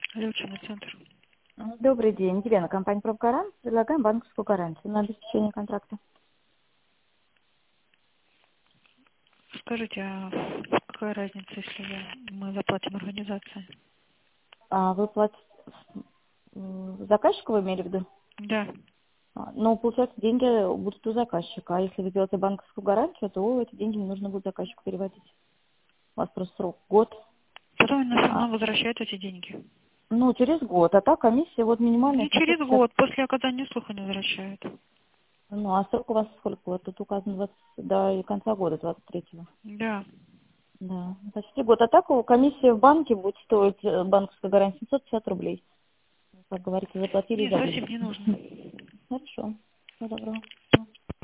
Лечебный центр. Добрый день. Елена, компания «Профгарант». Предлагаем банковскую гарантию на обеспечение контракта. Скажите, а какая разница, если мы заплатим организации? А вы платите заказчику, вы имели в виду? Да. Ну, получается, деньги будут у заказчика. А если вы делаете банковскую гарантию, то эти деньги не нужно будет заказчику переводить. У вас просто срок год. Потом они все А, равно возвращают эти деньги. ну, через год. А так комиссия вот минимальная Не через 750. год, после оказания услуг они возвращают. Ну, а срок у вас сколько? Вот тут указано 20, до конца года, 23-го. Да. Да, почти год. А так комиссия в банке будет стоить, банковская гарантия, 750 рублей. Как говорится, заплатили и Нет, забыли. спасибо, не нужно. Хорошо. Всего доброго.